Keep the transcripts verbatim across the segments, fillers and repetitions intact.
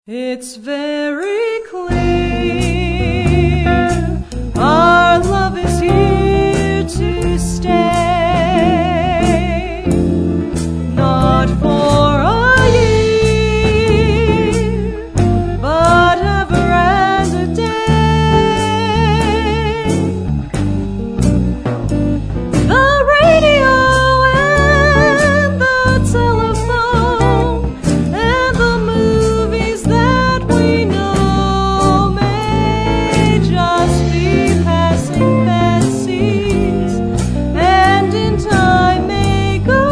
It's very clear our love is here to stay, not for a year, but ever and a day. The radio and the telephone and the movies that we know may just be passing fancies, and in time may go.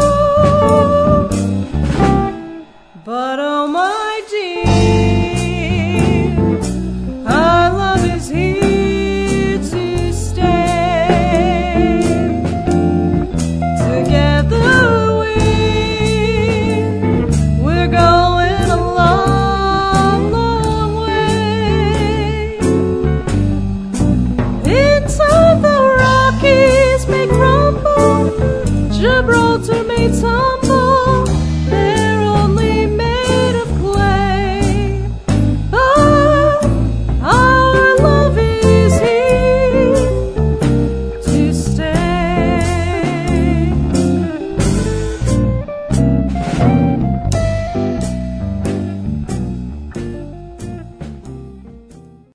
But oh my dear, our love is here to stay. Together we're, we're going a long, long way. Inside the Rockies may crumble, Gibraltar may tumble,